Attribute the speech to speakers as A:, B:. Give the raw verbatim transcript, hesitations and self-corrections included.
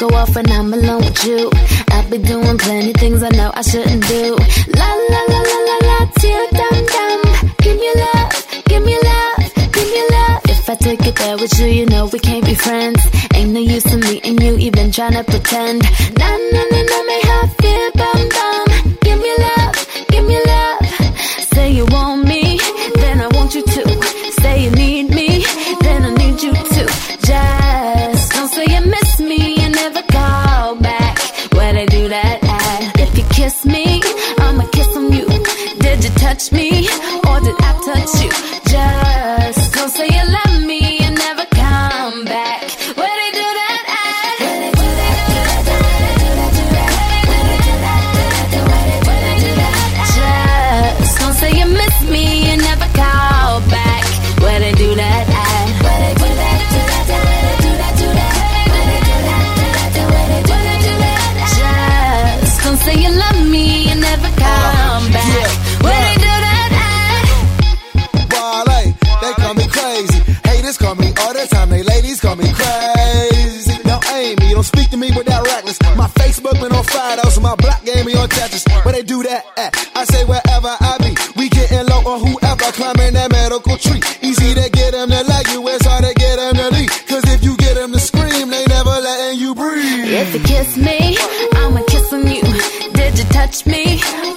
A: go off when I'm alone with you. I'll be doing plenty things I know I shouldn't do. La la la la la la, tear dum dum. Give me love, give me love, give me love. If I take it there with you, you know we can't be friends. Ain't no use in meeting you, even trying to pretend. Na na na na, me heart feel bum bum. Give me love, give me love. Say you want me, then I want you to. Say you need me, then I need you to. Just don't say you miss me and never call back. Where they do that at? If you kiss me, I'ma kiss on you. Did you touch me, or did I touch you? Just don't say you love me and never come back. Where they do that at? Just don't say you miss me and never call back. Where they do that at? Just don't say you love me and never come back. Where they do that at?
B: Wale, they call me crazy. Haters call me all the time. They ladies call me crazy. Now Amy, don't speak to me with that reckless. My Facebook been on fire, though, so my block game me on Tetris. Where they do that at? I say wherever I be. We getting low on whoever climbing that medical tree. Easy to get them to like you, it's hard to get them to leave. Cause if you get them to scream, they never letting you breathe.
A: If you kiss me, I'ma kiss on you. Did you touch me,